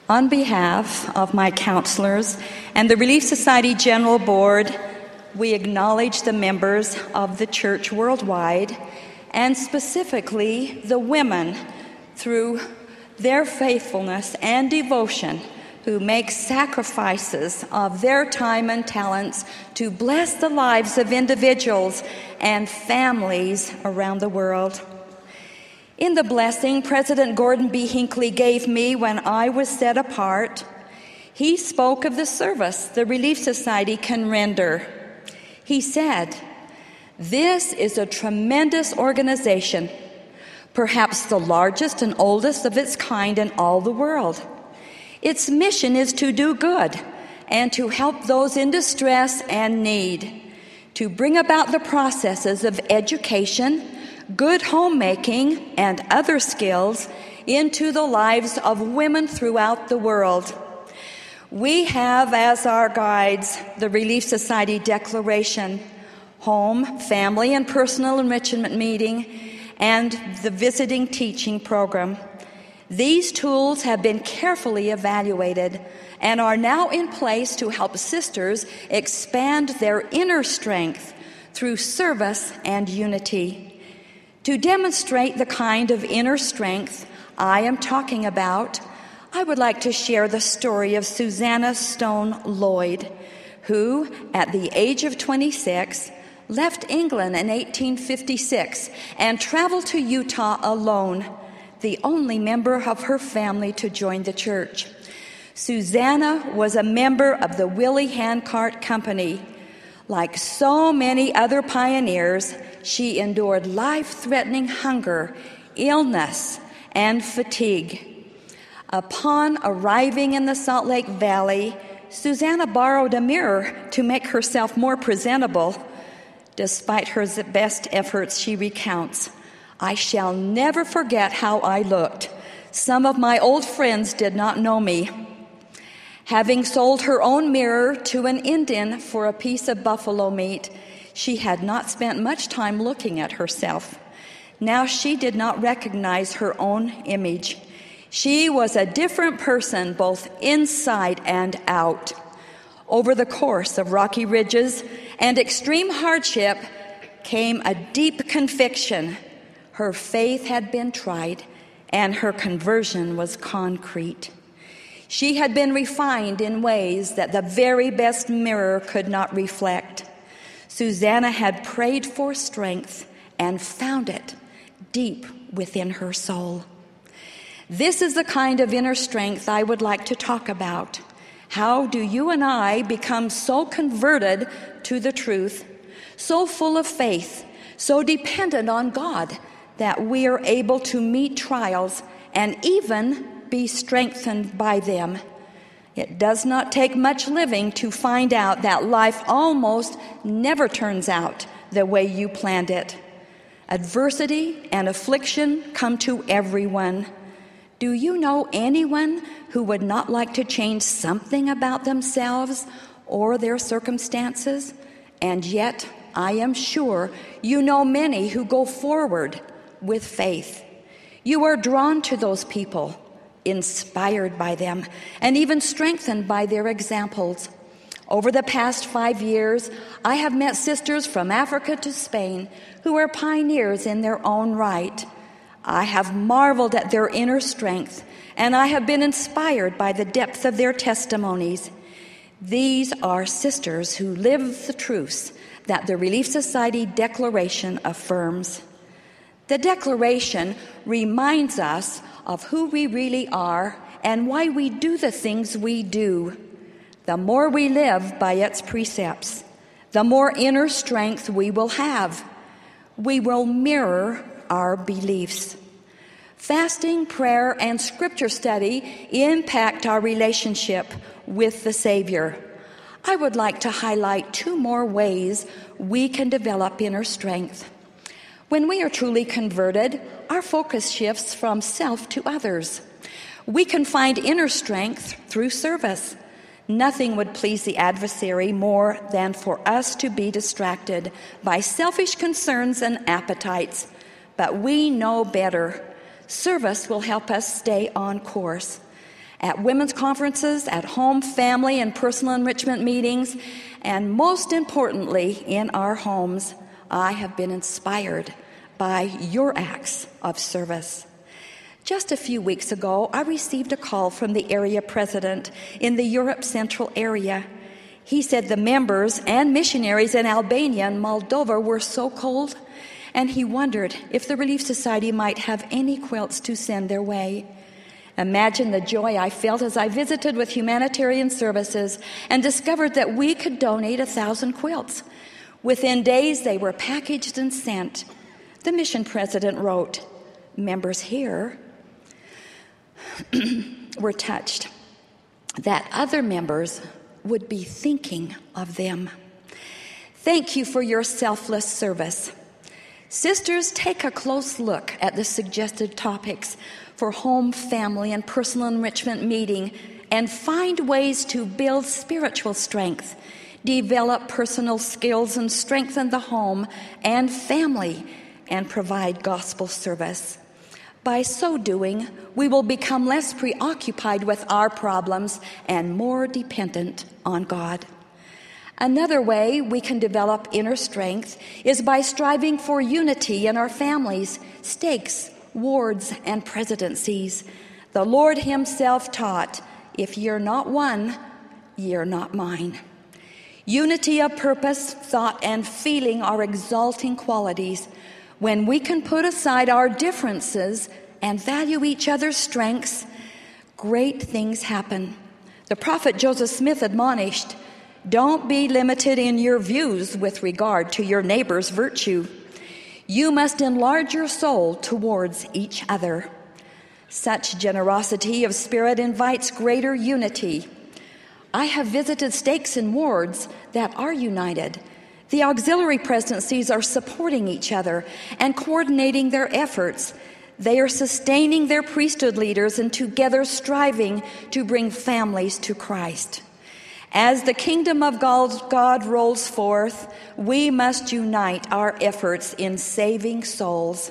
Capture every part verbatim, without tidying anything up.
On behalf of my counselors and the Relief Society General Board, we acknowledge the members of the church worldwide, and specifically the women through their faithfulness and devotion who make sacrifices of their time and talents to bless the lives of individuals and families around the world. In the blessing President Gordon B. Hinckley gave me when I was set apart, he spoke of the service the Relief Society can render. He said, "This is a tremendous organization, perhaps the largest and oldest of its kind in all the world. Its mission is to do good and to help those in distress and need, to bring about the processes of education, good homemaking, and other skills into the lives of women throughout the world." We have as our guides the Relief Society Declaration, Home, Family, and Personal Enrichment Meeting, and the Visiting Teaching Program. These tools have been carefully evaluated and are now in place to help sisters expand their inner strength through service and unity. To demonstrate the kind of inner strength I am talking about, I would like to share the story of Susanna Stone Lloyd, who, at the age of twenty-six, left England in eighteen fifty-six and traveled to Utah alone, the only member of her family to join the church. Susanna was a member of the Willie Handcart Company. Like so many other pioneers, she endured life-threatening hunger, illness, and fatigue. Upon arriving in the Salt Lake Valley, Susanna borrowed a mirror to make herself more presentable. Despite her best efforts, she recounts, "I shall never forget how I looked. Some of my old friends did not know me." Having sold her own mirror to an Indian for a piece of buffalo meat, she had not spent much time looking at herself. Now she did not recognize her own image. She was a different person both inside and out. Over the course of rocky ridges and extreme hardship came a deep conviction. Her faith had been tried, and her conversion was concrete. She had been refined in ways that the very best mirror could not reflect. Susanna had prayed for strength and found it deep within her soul. This is the kind of inner strength I would like to talk about. How do you and I become so converted to the truth, so full of faith, so dependent on God, that we are able to meet trials and even be strengthened by them? It does not take much living to find out that life almost never turns out the way you planned it. Adversity and affliction come to everyone. Do you know anyone who would not like to change something about themselves or their circumstances? And yet, I am sure you know many who go forward with faith. You are drawn to those people, inspired by them, and even strengthened by their examples. Over the past five years, I have met sisters from Africa to Spain who are pioneers in their own right. I have marveled at their inner strength, and I have been inspired by the depth of their testimonies. These are sisters who live the truths that the Relief Society Declaration affirms. The Declaration reminds us of who we really are and why we do the things we do. The more we live by its precepts, the more inner strength we will have. We will mirror our beliefs. Fasting, prayer, and scripture study impact our relationship with the Savior. I would like to highlight two more ways we can develop inner strength. When we are truly converted, our focus shifts from self to others. We can find inner strength through service. Nothing would please the adversary more than for us to be distracted by selfish concerns and appetites. But we know better. Service will help us stay on course. at women's conferences, at home, family, and personal enrichment meetings, and most importantly, in our homes, I have been inspired by your acts of service. Just a few weeks ago, I received a call from the area president in the Europe Central area. He said the members and missionaries in Albania and Moldova were so cold, and he wondered if the Relief Society might have any quilts to send their way. Imagine the joy I felt as I visited with humanitarian services and discovered that we could donate a thousand quilts. Within days, they were packaged and sent. The mission president wrote, members here were touched that other members would be thinking of them. Thank you for your selfless service. Sisters, take a close look at the suggested topics for home, family, and personal enrichment meeting and find ways to build spiritual strength, develop personal skills, and strengthen the home and family, and provide gospel service. By so doing, we will become less preoccupied with our problems and more dependent on God. Another way we can develop inner strength is by striving for unity in our families, stakes, wards, and presidencies. The Lord himself taught, if you're not one, you're not mine. Unity of purpose, thought, and feeling are exalting qualities. When we can put aside our differences and value each other's strengths, great things happen. The prophet Joseph Smith admonished, don't be limited in your views with regard to your neighbor's virtue. You must enlarge your soul towards each other. Such generosity of spirit invites greater unity. I have visited stakes and wards that are united. The auxiliary presidencies are supporting each other and coordinating their efforts. They are sustaining their priesthood leaders and together striving to bring families to Christ. As the kingdom of God rolls forth, we must unite our efforts in saving souls.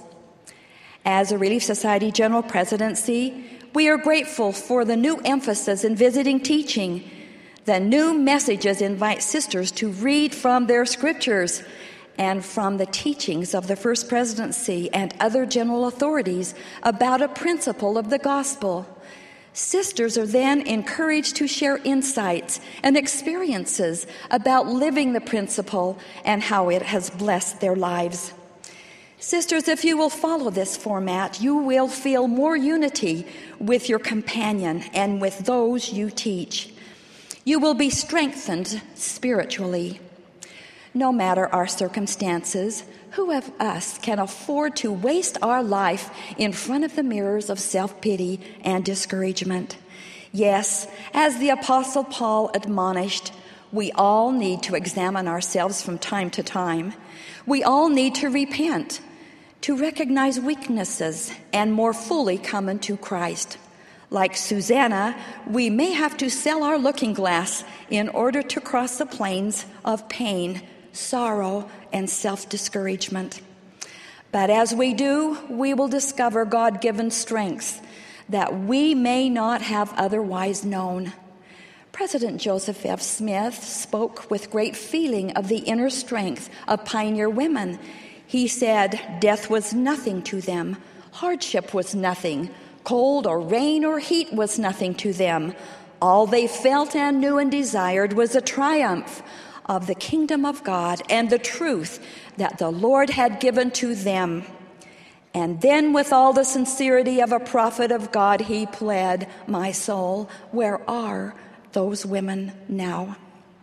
As a Relief Society General Presidency, we are grateful for the new emphasis in visiting teaching. The new messages invite sisters to read from their scriptures and from the teachings of the First Presidency and other general authorities about a principle of the gospel. Sisters are then encouraged to share insights and experiences about living the principle and how it has blessed their lives. Sisters, if you will follow this format, you will feel more unity with your companion and with those you teach. You will be strengthened spiritually. No matter our circumstances, who of us can afford to waste our life in front of the mirrors of self-pity and discouragement? Yes, as the Apostle Paul admonished, we all need to examine ourselves from time to time. We all need to repent, to recognize weaknesses, and more fully come into Christ. Like Susanna, we may have to sell our looking glass in order to cross the plains of pain, sorrow, and self-discouragement. But as we do, we will discover God-given strengths that we may not have otherwise known. President Joseph F. Smith spoke with great feeling of the inner strength of pioneer women. He said, death was nothing to them, hardship was nothing, cold or rain or heat was nothing to them. All they felt and knew and desired was a triumph of the kingdom of God and the truth that the Lord had given to them. And then with all the sincerity of a prophet of God, he pled, my soul, where are those women now?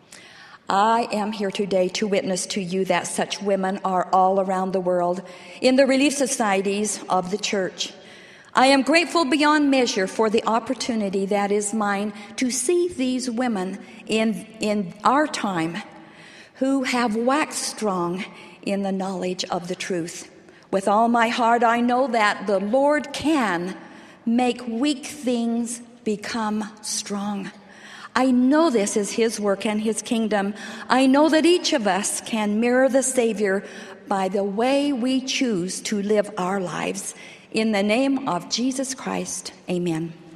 I am here today to witness to you that such women are all around the world in the Relief Societies of the church. I am grateful beyond measure for the opportunity that is mine to see these women in, in our time who have waxed strong in the knowledge of the truth. With all my heart, I know that the Lord can make weak things become strong. I know this is his work and his kingdom. I know that each of us can mirror the Savior by the way we choose to live our lives. In the name of Jesus Christ, amen.